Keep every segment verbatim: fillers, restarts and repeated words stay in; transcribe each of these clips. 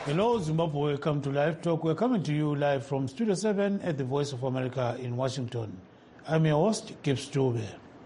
Hello, Zimbabwe. Welcome to Live Talk. We're coming to you live from Studio seven at the Voice of America in Washington. I'm your host, Gibbs Dube.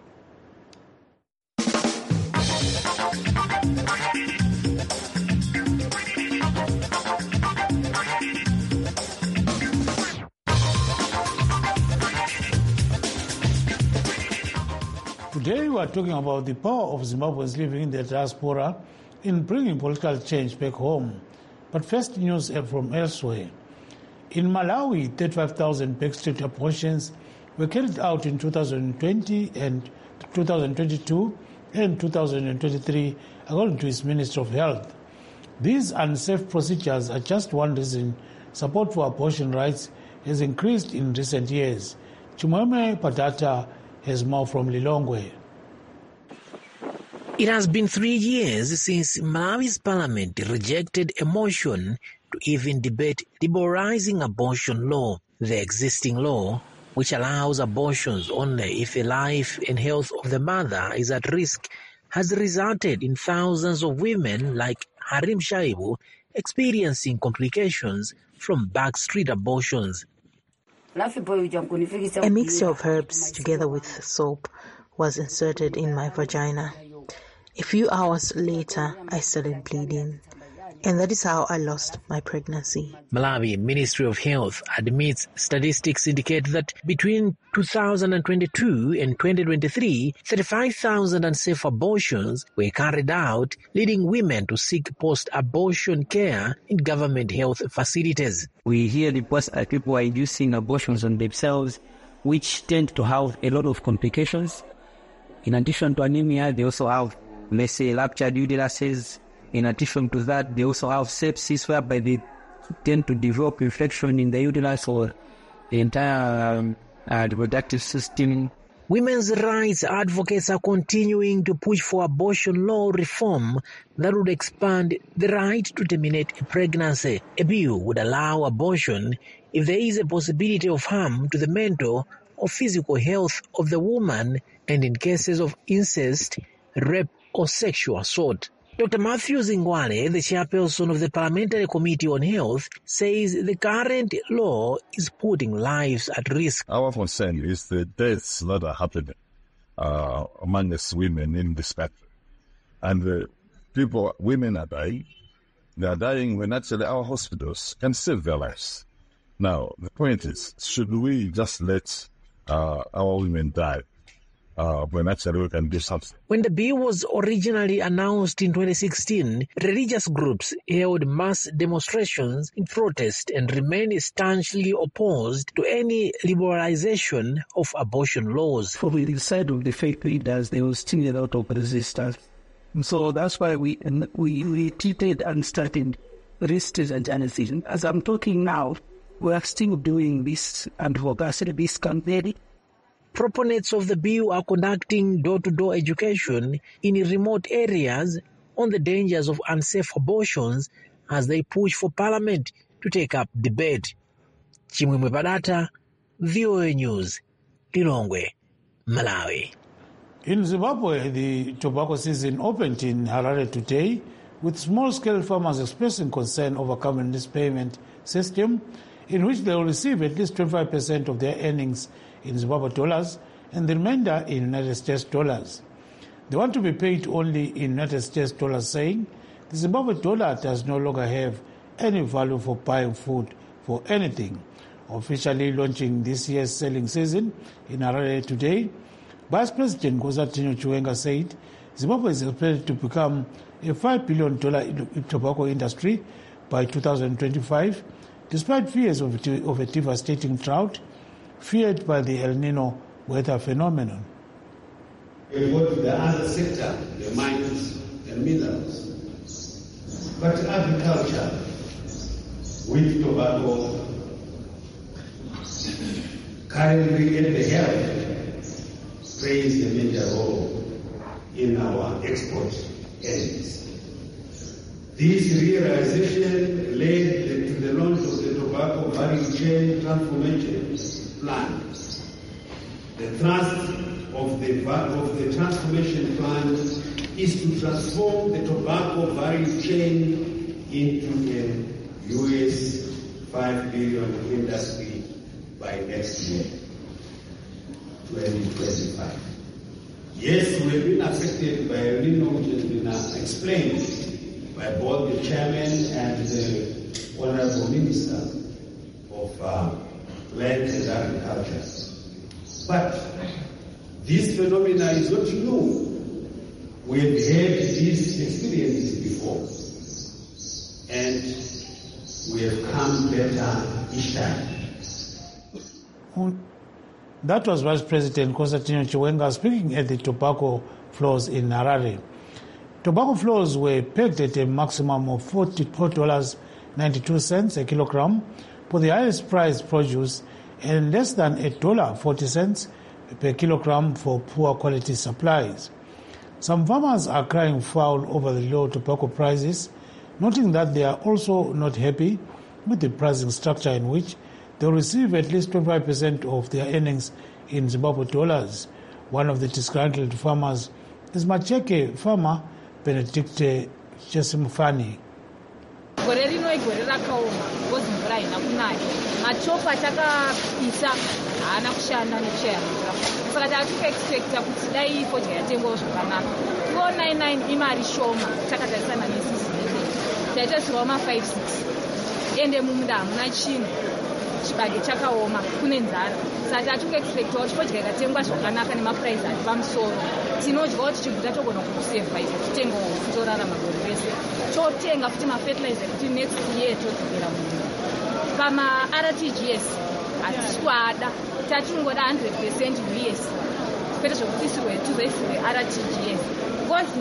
Today we are talking about the power of Zimbabweans living in the diaspora in bringing political change back home. But first, news from elsewhere. In Malawi, thirty-five thousand backstreet abortions were carried out in two thousand twenty and two thousand twenty-two and two thousand twenty-three, according to its Ministry of Health. These unsafe procedures are just one reason support for abortion rights has increased in recent years. Chimwemwe Padata has more from Lilongwe. It has been three years since Malawi's parliament rejected a motion to even debate liberalizing abortion law. The existing law, which allows abortions only if the life and health of the mother is at risk, has resulted in thousands of women like Harim Shaibu experiencing complications from backstreet abortions. A mixture of herbs together with soap was inserted in my vagina. A few hours later, I started bleeding, and that is how I lost my pregnancy. Malawi Ministry of Health admits statistics indicate that between two thousand twenty-two and twenty twenty-three, thirty-five thousand unsafe abortions were carried out, leading women to seek post-abortion care in government health facilities. We hear reports that people are inducing abortions on themselves, which tend to have a lot of complications. In addition to anemia, they also have, let's say, ruptured uteruses. In addition to that, they also have sepsis, whereby they tend to develop infection in the uterus or the entire um, uh, reproductive system. Women's rights advocates are continuing to push for abortion law reform that would expand the right to terminate a pregnancy. A bill would allow abortion if there is a possibility of harm to the mental or physical health of the woman and in cases of incest, rape, or sexual assault. Doctor Matthew Zingwane, the chairperson of the Parliamentary Committee on Health, says the current law is putting lives at risk. Our concern is the deaths that are happening uh, among us women in this country. And the people, women are dying. They are dying when actually our hospitals can save their lives. Now, the point is, should we just let uh, our women die? Uh, when actually we can do something. When the bill was originally announced in twenty sixteen, religious groups held mass demonstrations in protest and remained staunchly opposed to any liberalization of abortion laws. For the side of the faith leaders, there was still a lot of resistance. So that's why we we, we treated and started resistance and anything. As I'm talking now, we are still doing this advocacy, this campaign. Proponents of the bill are conducting door-to-door education in remote areas on the dangers of unsafe abortions as they push for Parliament to take up debate. Chimwemwe Padata, V O A News, Lilongwe, Malawi. In Zimbabwe, the tobacco season opened in Harare today, with small-scale farmers expressing concern over government's payment system, in which they will receive at least twenty-five percent of their earnings in Zimbabwe dollars and the remainder in United States dollars. They want to be paid only in United States dollars, saying the Zimbabwe dollar does no longer have any value for buying food for anything. Officially launching this year's selling season in Harare today, Vice President Nkosazana Chiwenga said Zimbabwe is expected to become a five billion dollars tobacco industry by two thousand twenty-five, despite fears of a devastating drought feared by the El Nino weather phenomenon. We go to the other sector, the mines, the minerals. But agriculture with tobacco currently in the health plays a major role in our export earnings. This realization led to the launch of the Tobacco Value Chain Transformation Plan. The thrust of the, of the transformation plan is to transform the tobacco value chain into a U S five billion industry by next year, twenty twenty-five. Yes, we have been affected by El Nino, which has been uh, explained by both the chairman and the honorable minister of uh, land and agriculture. But this phenomena is not new. We have had these experiences before, and we have come better each time. That was Vice President Constantino Chiwenga speaking at the tobacco floors in Harare. Tobacco floors were pegged at a maximum of forty-four dollars and ninety-two cents a kilogram for the highest priced produce and less than one dollar and forty cents per kilogram for poor quality supplies. Some farmers are crying foul over the low tobacco prices, noting that they are also not happy with the pricing structure in which they will receive at least twenty-five percent of their earnings in Zimbabwe dollars. One of the disgruntled farmers is Macheke farmer Benedicte Chesimufani. Gore rino igore rakaoma ngozi mvura haina kunaya machopa takapisa haana kushanda nekushaya mvura saka takakuexpecta kuti dai fodya yatengwawo zvakanaka four ninety-nine imari shoma takatarisana nesisizii taitaisirawo ma five six ende mumunda hamuna chinhu chibage chakaoma kune nzara saka tatakuexpecta kuti fodya ikatengwa zvakanaka nemapuraizi ari pamusoro tinodyawo tichibvuta togona kusurvive tichitengawo torarama gore rese totenga futi mafertilizer kuti next year todzokera mumunda pama-R T G S hatisi kuada tatingoda one hundred percent yes kwete zvokuti isirwe tuzoisirwe R T G S because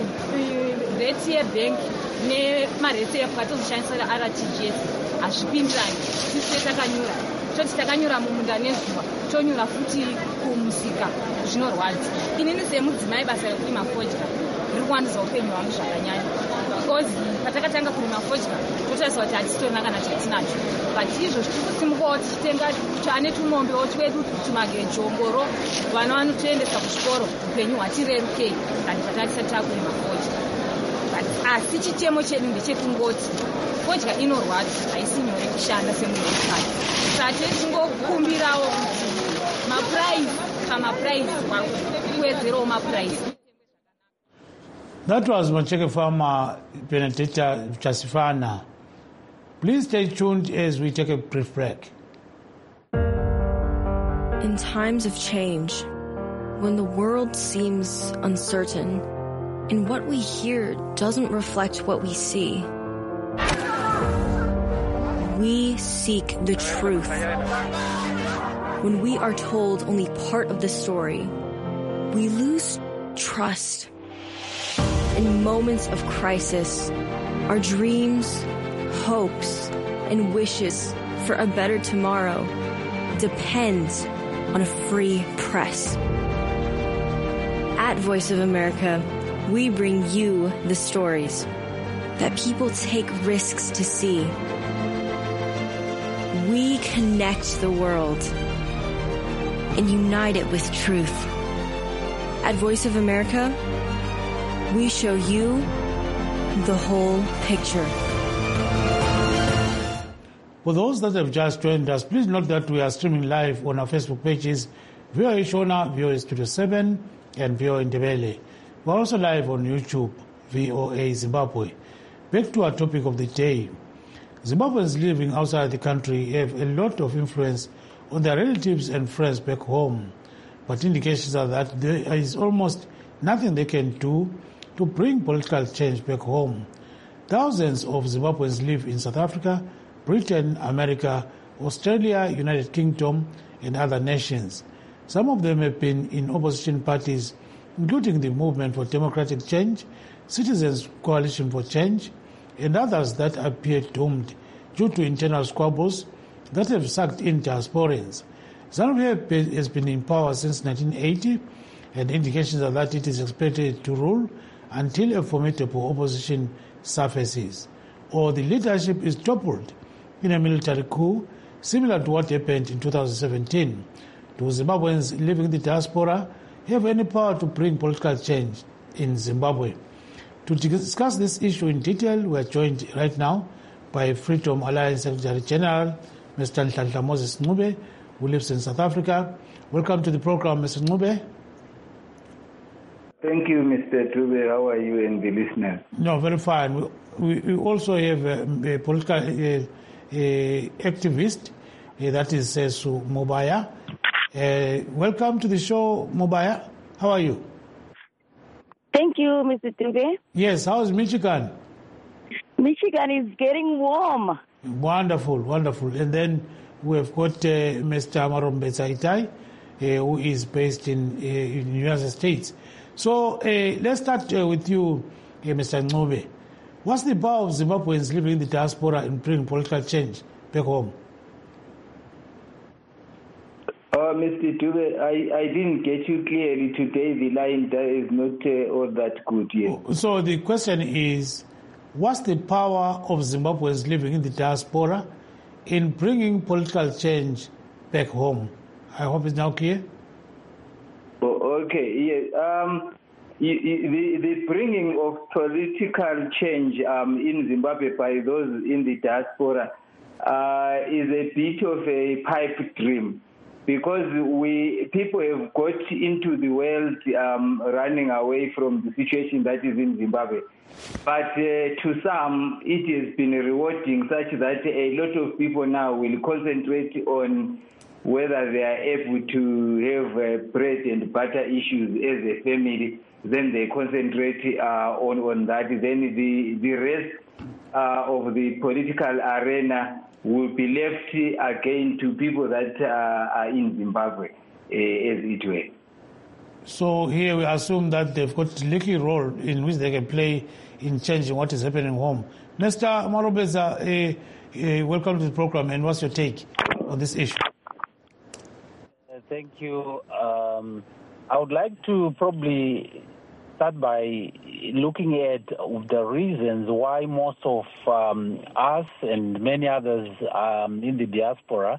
rate yebhenki nemarate epwatozoshandisira R T G S hazvipindirani tise takanyura toti takanyura mumunda nezuva tonyura futi kumusika zvinorwadza inini semudzimai basa rekurima fodya riri kuwandudza upenyu hwangu zvakanyanya because patakatanga kurima fodya totariswa kuti hatistorina kana chatinacho but izvozvi tiri kusimukawo tichitenga taane tumombewo twedu tumagejongoro vana vanotoendesa kuchikoro upenyu hwatirerukei kandi patatisati takurima fodya but asi chitemo chedu ndechekungoti fodya inorwadza haisi nyore kushanda semunhu wekare saka tingokumbirawo kuti mapuraizi pamapuraizi kuwedzerawo mapuraizi. That was Macheke farmer Benedicta Chasifana. Please stay tuned as we take a brief break. In times of change, when the world seems uncertain and what we hear doesn't reflect what we see, we seek the truth. When we are told only part of the story, we lose trust. In moments of crisis, our dreams, hopes, and wishes for a better tomorrow depends on a free press. At Voice of America, we bring you the stories that people take risks to see. We connect the world and unite it with truth. At Voice of America, we show you the whole picture. For those that have just joined us, please note that we are streaming live on our Facebook pages, V O A Shona, V O A Studio seven, and V O A Ndebele. We're also live on YouTube, V O A Zimbabwe. Back to our topic of the day. Zimbabweans living outside the country have a lot of influence on their relatives and friends back home, but indications are that there is almost nothing they can do to bring political change back home. Thousands of Zimbabweans live in South Africa, Britain, America, Australia, United Kingdom, and other nations. Some of them have been in opposition parties, including the Movement for Democratic Change, Citizens Coalition for Change, and others that appear doomed due to internal squabbles that have sucked in diasporans. ZANU-P F has been in power since nineteen eighty, and indications are that it is expected to rule until a formidable opposition surfaces, or the leadership is toppled in a military coup similar to what happened in two thousand seventeen. Do Zimbabweans living in the diaspora have any power to bring political change in Zimbabwe? To discuss this issue in detail, we are joined right now by Freedom Alliance Secretary General, Mister Nhlanhla Moses Ncube, who lives in South Africa. Welcome to the program, Mister Ncube. Thank you, Mister Ncube. How are you and the listeners? No, very fine. We, we also have a, a political a, a activist, uh, that is uh, Su Mobaya. Uh, welcome to the show, Mobaya. How are you? Thank you, Mister Ncube. Yes, how's Michigan? Michigan is getting warm. Wonderful, wonderful. And then we have got uh, Mister Amarombeza Itai, uh, who is based in, uh, in the United States. So uh, let's start uh, with you, uh, Mister Ncube. What's the power of Zimbabweans living in the diaspora in bringing political change back home? Uh, Mister Ncube, I, I didn't get you clearly today. The line is not uh, all that good yet. So the question is, what's the power of Zimbabweans living in the diaspora in bringing political change back home? I hope it's now clear. Oh, okay, yes. Um, the, the bringing of political change um, in Zimbabwe by those in the diaspora uh, is a bit of a pipe dream, because we people have got into the world um, running away from the situation that is in Zimbabwe. But uh, to some, it has been rewarding, such that a lot of people now will concentrate on whether they are able to have uh, bread and butter issues as a family. Then they concentrate uh, on, on that. Then the, the rest uh, of the political arena will be left again to people that uh, are in Zimbabwe, uh, as it were. So here we assume that they've got a little role in which they can play in changing what is happening home. Mister Amarombeza, uh, uh, welcome to the program, and what's your take on this issue? Uh, thank you. Um, I would like to probably start by looking at the reasons why most of um, us and many others um, in the diaspora,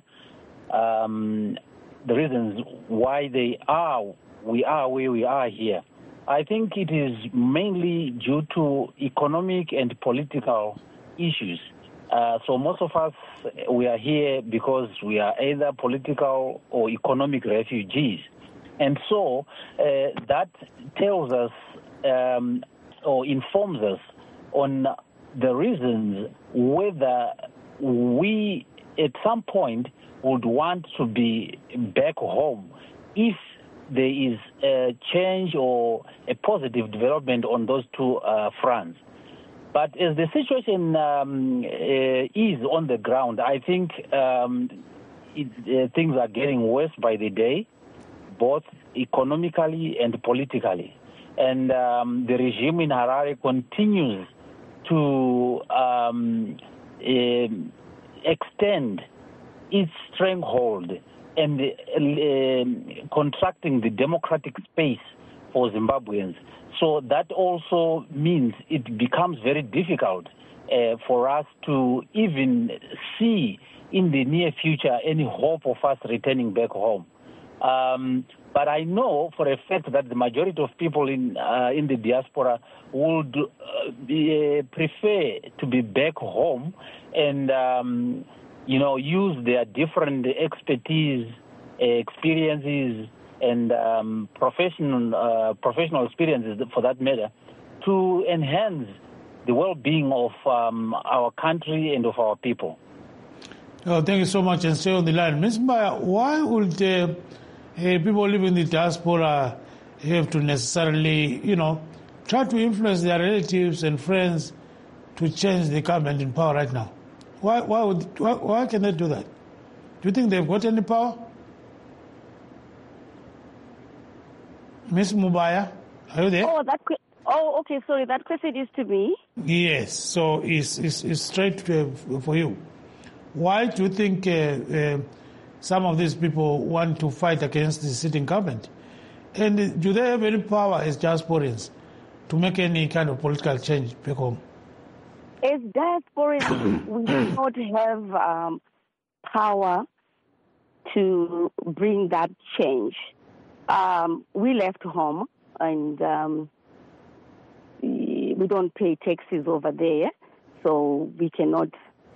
um, the reasons why they are, we are where we are here. I think it is mainly due to economic and political issues. Uh, so most of us, we are here because we are either political or economic refugees. And so uh, that tells us um, or informs us on the reasons whether we at some point would want to be back home if there is a change or a positive development on those two uh, fronts. But as the situation um, uh, is on the ground, I think um, it, uh, things are getting worse by the day, both economically and politically. And um, the regime in Harare continues to um, uh, extend its stranglehold and uh, contracting the democratic space for Zimbabweans. So that also means it becomes very difficult uh, for us to even see in the near future any hope of us returning back home. Um, but I know for a fact that the majority of people in uh, in the diaspora would uh, be, uh, prefer to be back home and um, you know use their different expertise, uh, experiences, and um, professional uh, professional experiences, for that matter, to enhance the well-being of um, our country and of our people. Oh, thank you so much, and stay on the line. Miz Mbaya, why would uh, uh, people living in the diaspora have to necessarily, you know, try to influence their relatives and friends to change the government in power right now? Why, why, would, why, why can they do that? Do you think they've got any power? Miz Mubaya, are you there? Oh, that. Oh, okay. Sorry, that question is to me. Yes. So it's it's, it's straight uh, for you. Why do you think uh, uh, some of these people want to fight against the sitting government? And do they have any power as diasporans to make any kind of political change back home? As diasporans, we do not have um, power to bring that change. Um, we left home, and um, we don't pay taxes over there, so we cannot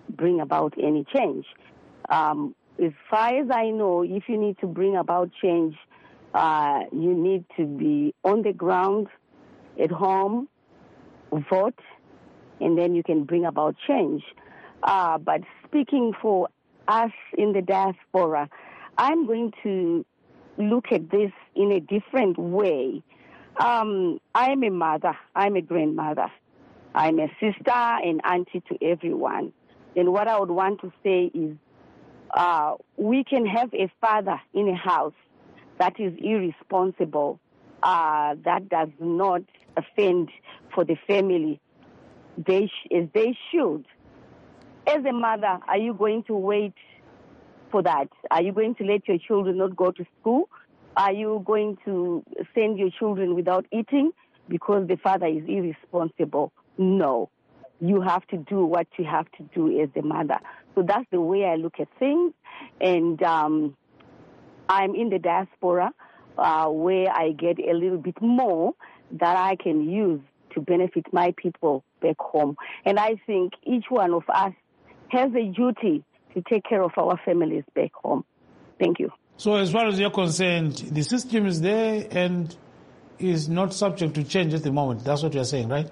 bring about any change. Um, as far as I know, if you need to bring about change, uh, you need to be on the ground, at home, vote, and then you can bring about change. Uh, but speaking for us in the diaspora, I'm going to look at this in a different way. Um, I'm a mother. I'm a grandmother. I'm a sister and auntie to everyone. And what I would want to say is uh, we can have a father in a house that is irresponsible, uh, that does not fend for the family they sh- as they should. As a mother, are you going to wait for that? Are you going to let your children not go to school? Are you going to send your children without eating because the father is irresponsible? No. You have to do what you have to do as a mother. So that's the way I look at things. And um, I'm in the diaspora uh, where I get a little bit more that I can use to benefit my people back home. And I think each one of us has a duty to take care of our families back home. Thank you. So as far as you're concerned, the system is there and is not subject to change at the moment. That's what you're saying, right?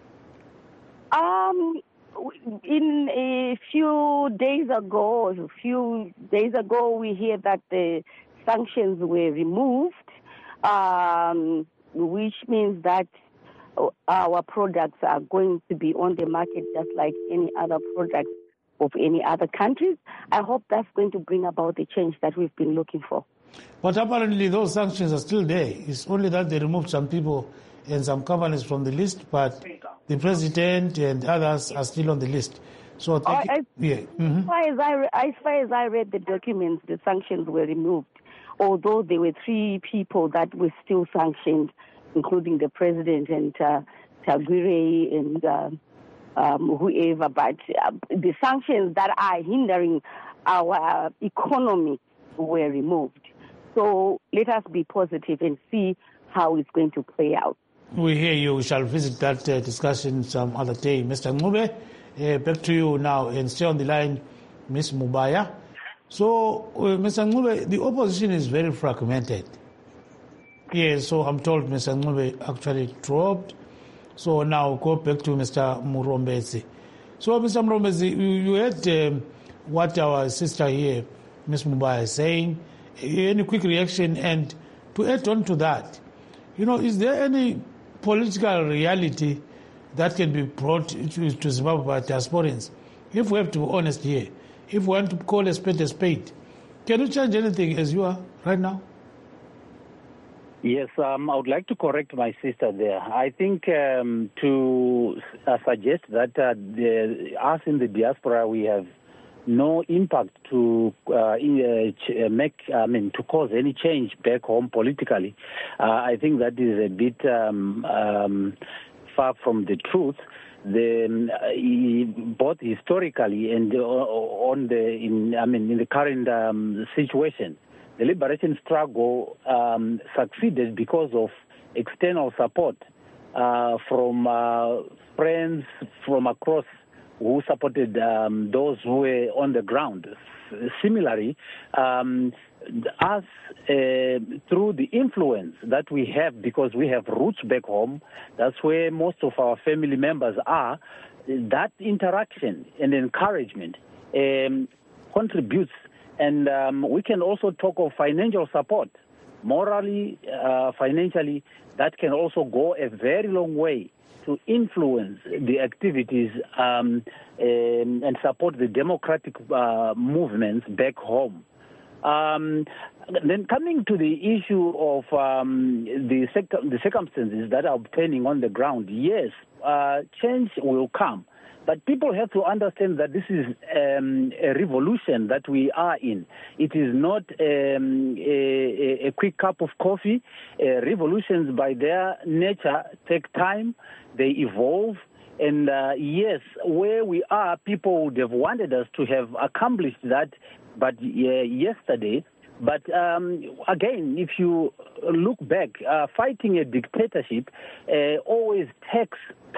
Um, in a few days ago, a few days ago, we hear that the sanctions were removed, um, which means that our products are going to be on the market just like any other products of any other countries. I hope that's going to bring about the change that we've been looking for. But apparently those sanctions are still there. It's only that they removed some people and some companies from the list, but the president and others are still on the list. So thank I, you. Yeah. Mm-hmm. As far as I, as far as I read the documents, the sanctions were removed, although there were three people that were still sanctioned, including the president and uh, Taguire and uh, um, whoever. But uh, the sanctions that are hindering our economy were removed. So let us be positive and see how it's going to play out. We hear you. We shall visit that uh, discussion some other day. Mister Ncube, uh, back to you now and stay on the line, Miz Mubaya. So, uh, Mister Ncube, the opposition is very fragmented. Yes, so I'm told Mister Ncube actually dropped. So now go back to Mister Murombezi. So, Mister Murombezi, you, you heard um, what our sister here, Miz Mubaya, is saying. Any quick reaction? And to add on to that, you know, is there any political reality that can be brought to, to Zimbabwe by diasporans? If we have to be honest here, if we want to call a spade a spade, can you change anything as you are right now? Yes, um, I would like to correct my sister there. I think um, to uh, suggest that uh, the, us in the diaspora, we have no impact to uh, in, uh, make, I mean, to cause any change back home politically. Uh, I think that is a bit um, um, far from the truth. The, uh, both historically and uh, on the, in, I mean, in the current um, situation, the liberation struggle um, succeeded because of external support uh, from uh, friends from across who supported um, those who were on the ground. Similarly, um, us, uh, through the influence that we have, because we have roots back home, that's where most of our family members are, that interaction and encouragement um, contributes. And um, we can also talk of financial support. Morally, uh, financially, that can also go a very long way to influence the activities um, and, and support the democratic uh, movements back home. Um, then coming to the issue of um, the, sec- the circumstances that are obtaining on the ground, yes, uh, change will come. But people have to understand that this is um, a revolution that we are in. It is not um, a, a quick cup of coffee. Uh, revolutions, by their nature, take time. They evolve. And uh, yes, where we are, people would have wanted us to have accomplished that, but uh, yesterday. But um, again, if you look back, uh, fighting a dictatorship uh, always takes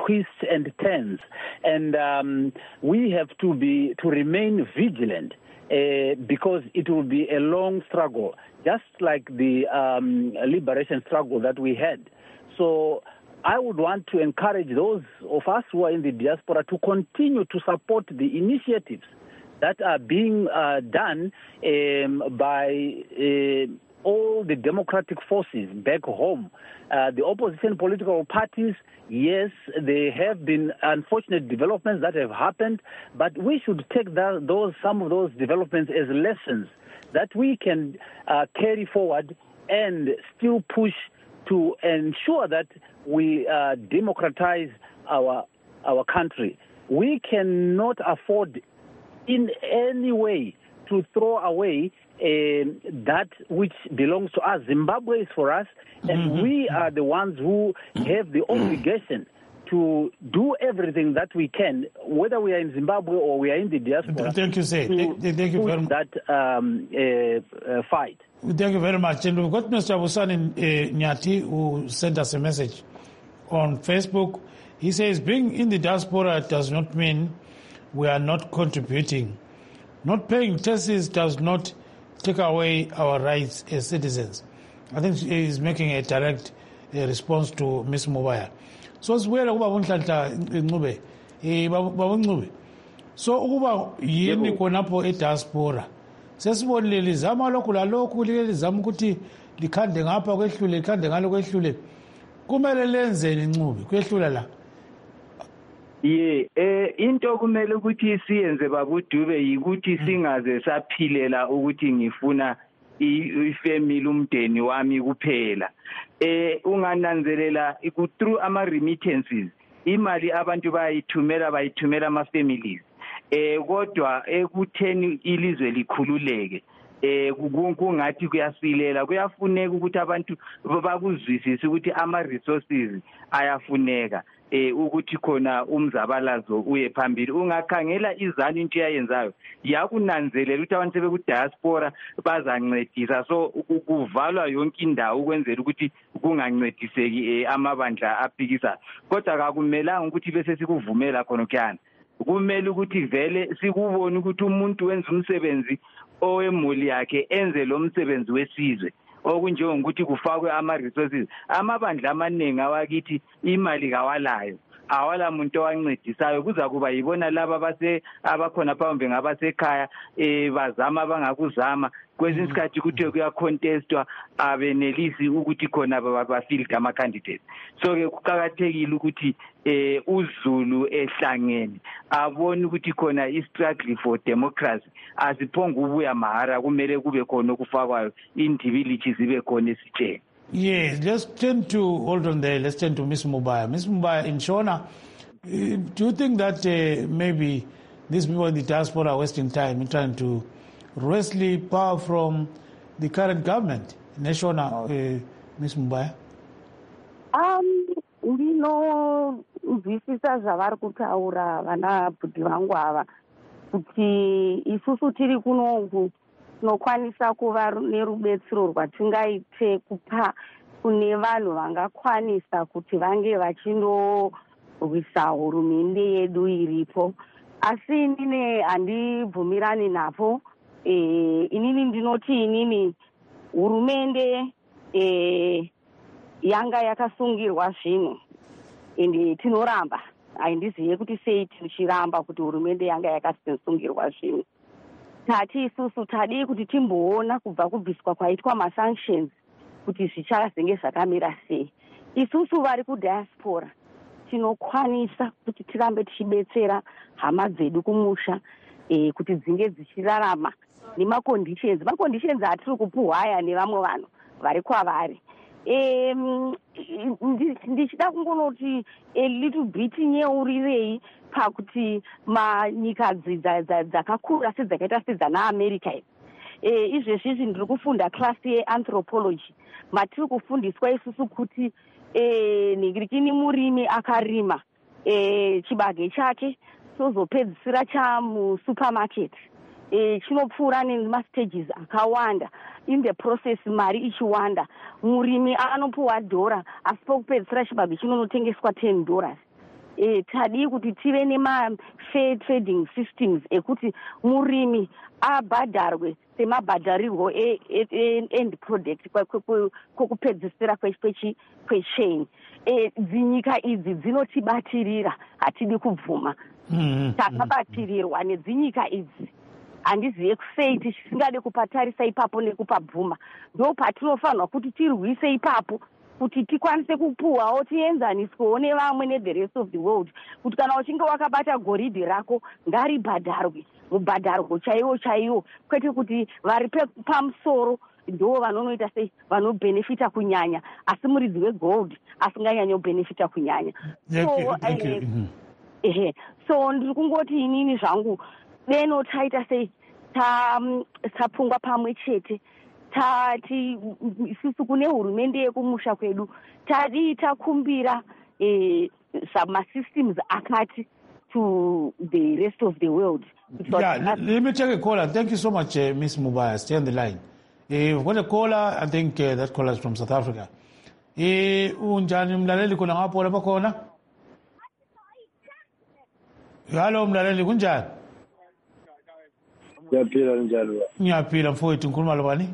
twists and turns, and um, we have to be to remain vigilant uh, because it will be a long struggle, just like the um, liberation struggle that we had. So I would want to encourage those of us who are in the diaspora to continue to support the initiatives that are being uh, done um, by uh, all the democratic forces back home. Uh, the opposition political parties, yes, there have been unfortunate developments that have happened, but we should take that, those some of those developments as lessons that we can uh, carry forward and still push to ensure that we uh, democratize our our country. We cannot afford in any way to throw away uh, that which belongs to us. Zimbabwe is for us, and mm-hmm. we are the ones who have the obligation to do everything that we can, whether we are in Zimbabwe or we are in the diaspora. Thank you, sir. Thank, thank you very much. That um, uh, uh, fight. Thank you very much. And we've got Mister Abusani uh, Nyati, who sent us a message on Facebook. He says, being in the diaspora does not mean we are not contributing. Not paying taxes does not take away our rights as citizens. I think he is making a direct uh, response to Miz Mubaya. So sibuyela kuba kunhlanhla Ncube eh baba Ncube. So ukuba yini khonapho e-diaspora sesibonile lizama lokhu lalokhu lizama ukuthi likhande ngapha kwehlule likhande ngalo kwehlule kumele lenzeni Ncube kwehlula la. Ye eh into kumele ukuthi siyenze babudube yikuthi singaze saphilela ukuthi ngifuna ifamily umndeni wami kuphela. Eh ungananzelela iku through ama remittances imali abantu bayithumela bayithumela ama families. Eh kodwa ekutheni ilizwe likhululeke eh kungathi kuyasilela kuyafuneka ukuthi abantu bakuzwisise ukuthi ama resources ayafuneka eh ukuthi khona umzabalazo uye phambili. Ungakhangela izani into yayenzayo yakunanzelela ukuthi abantu sebeku diaspora bazancedisa, so kuvalwa yonke indawo ukwenzela ukuthi kungancediseki amabandla aphikisa. Kodwa akakumelanga ukuthi bese sikuvumela khona kyana. Kumele ukuthi vele sikubone ukuthi umuntu wenza umsebenzi owemuli yakhe enze lo msebenzi wesizwe okunjengokuthi kufakwe ama resources. Amabandla amaningi awakithi imali kawalayo, awala muntu owancedisayo, kuza kuba yibona laba base abakhona phambi ngabasekhaya eh bazama bangakuzama kwesinye isikhathi ukuthi kuya contestwa abenelisi ukuthi khona bafield ama candidates. So ke kuqhakathekile ukuthi eh uZulu ehlangene abone ukuthi khona i struggle for democracy asiphonga ubuya mahara, kumele kube khona okufakwayo individuals zibe khona esitsheni. Yes, let's turn to, hold on there, let's turn to Miz Mubaya. Miz Mubaya, in Shona, do you think that uh, maybe these people in the diaspora are wasting time in trying to wrestle power from the current government? In Shona, uh, Miz Mubaya? Um, ndino nzwisisa zvavari kutaura vana bhudhi vangu ava kuti isusu tiri kunoku tinokwanisa kuva nerubetsero rwatingaite kupa kune vanhu vangakwanisa kuti vange vachindorwisa hurumende yedu iripo. Asi inini handibvumirani napo. E, inini ndinoti inini hurumende e, yanga yakasungirwa zvinhu ende tinoramba. Haindizive kuti sei tichiramba kuti hurumende yanga yakasungirwa zvinhu. Tati isusu tadi kuti timboona kubva kubviswa kwaitwa masanctions kuti zvichazenge zvakamira sei. Isusu vari kudiaspora tinokwanisa kuti tirambe tichibetsera hama dzedu kumusha eh, kuti dzinge dzichirarama nemaconditions maconditions atiri kupuhwaya nevamwe vanhu vari kwavari. Um, ndichida kungonoti a little bit nyeurirei pakuti manyika dzakakura sedzakaita sedzana America e, izvezvi ndiri kufunda class yeanthropology matiri kufundiswa isusu kuti e, ningirikini murimi akarima e, chibage chake chozopedzisira chamusupermarket e, chinopfuura nemastages akawanda. In the process mari ichiwanda, murimi anopuwa dhora asi pokupedzisira chibage chinonotengeswa ten dollars. e, tadi kuti tive nema-fair trading systems ekuti murimi abhadharwe semabhadharirwo e-end product kwekupedzisira kwechain. E, dzinyika idzi dzinotibatirira, hatidi kubvuma. Mm-hmm. Takabatirirwa nedzinyika idzi. Handizive kusei tisingade kupatarisa ipapo nekupabvuma. Ndo patinofanirwa kuti tirwise ipapo kuti tikwanise kupuhwawo tienzaniswewo nevamwe ne-the rest of the world, kuti kana uchinge wakabata goridhe rako ngaribhadharwe mubhadharwo chaiwo chaiwo, kwete kuti vari pamusoro ndo vanonoita sei vanobhenefita kunyanya, asi muridzi wegold asinganyanyi kubhenefita kunyanya. So ehe, so ndiri kungoti inini zvangu deno taita sei tapfungwa pamwe chete, tati isusu kune hurumende yekumusha kwedu tadi takumbira eh, masystems akati to the rest of the world. Yeah, let, let me take a caller. Thank you so much, uh, Miss Mubaya. Stay on the line. Uh, we've got a caller. I think uh, that caller is from South Africa. Unjani mlaleli kuna hapo wala pakona? Hello mlaleli kunjani? Yapila njalo. Yapila mfowethu ngikhuluma lobani?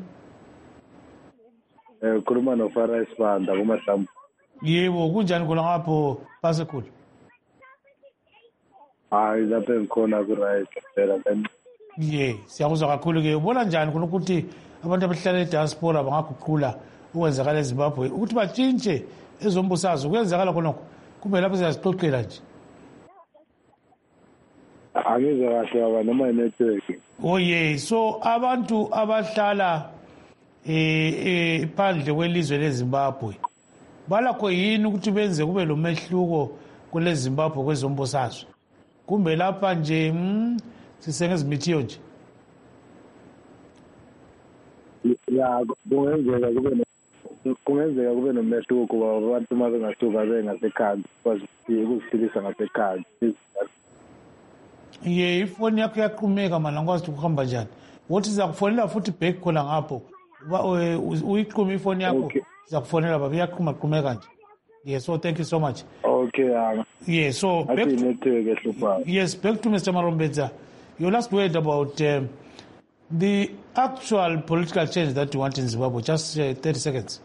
Eh khuluma no Farais Banda kuMahlamvu. Yebo kunjani khona ngapho Pasekule? Hayi lapha ngikhona ku right phela then. Yeah, siyakuzwa kakhulu ke. Ubona njani khona ukuthi abantu abahlala e-diaspora bangaguqula ukwenzakala eZimbabwe ukuthi batshintshe ezombusazo kuyenzakala khonokho kumbe lapho siyazixoxela nje? Angizwa kahle baba noma network. Oh yeah, so abantu abahlala eh eh phandle kwelizwe leZimbabwe balakho yini ukuthi benze kube lo mehluko kule Zimbabwe kwezombusazwe kumbe lapha nje mm, sisengezimithio nje? Ya kungenzeka kube kungenzeka kube nomehluko kuba abantu uma bengasuka bengasekhaya ukuziphilisa ngasekhaya. Ye ifoni yakho yaqhumeka mana ngikwazi ukuhamba njani. Wothi sizakufonela futhi back khona ngapho uyiqhuma ifoni yakho sizakufonela baba iyaqhuma qhumeka nje. Yeah, so thank you so much. Okay, yeah. Yeah, so back to, yes, back to Mister Marombedza. Your last word about um, the actual political change that you want in Zimbabwe. Just uh, thirty seconds.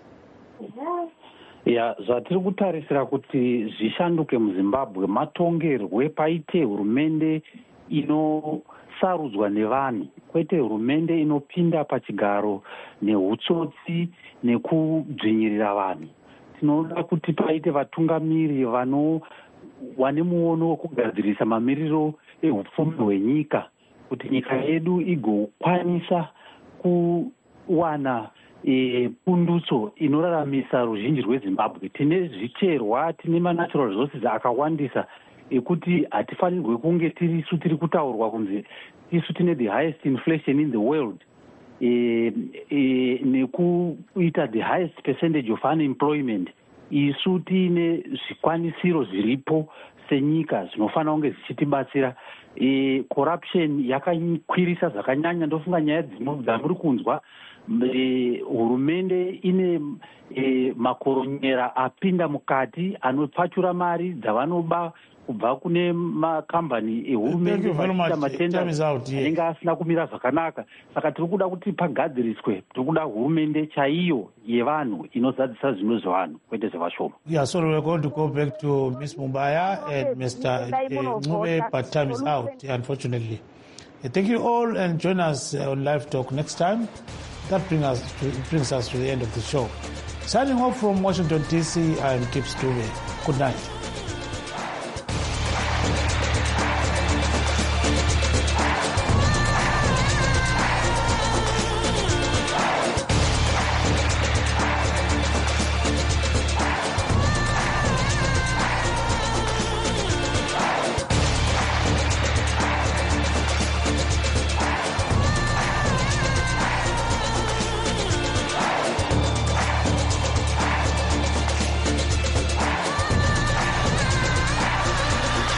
Ya zvatiri kutarisira kuti zvishanduke muZimbabwe matongerwe paite hurumende inosarudzwa nevanhu, kwete hurumende inopinda pachigaro nehutsotsi nekudzvinyirira vanhu. Tinoda kuti paite vatungamiri vano vane muono wekugadzirisa mamiriro ehupfumi hwenyika, kuti nyika yedu igokwanisa kuwana E, pundutso inoraramisa ruzhinji rweZimbabwe. Tine zvicherwa, tine manatural resources akawandisa ekuti hatifanirwe kunge tirisu tiri kutaurwa kunzi isu tine the highest inflation in the world, e, e, nekuita the highest percentage of unemployment. Isu tine zvikwanisiro zviripo senyika zvinofanira kunge zvichitibatsira. E, corruption yakakwirisa zvakanyanya. Ndofunga nyaya dzamuri kunzwa E, hurumende ine e, makoronyera apinda mukati anopachura mari dzavanoba kubva kune makambani ehurumende vachiita matenda anenge asina kumira zvakanaka. Saka tiri kuda kuti pagadziriswe, tiri kuda hurumende chaiyo yevanhu inozadzisa zvinhu zvevanhu kwete zvevashoma. Yeah, so we're going to go back to Miss Mumbaya and Mister Ngube, but time is out, unfortunately. Thank you all and join us on Live Talk next time. That brings us to, brings us to the end of the show. Signing off from Washington, D C, I'm Gibbs Dube. Good night.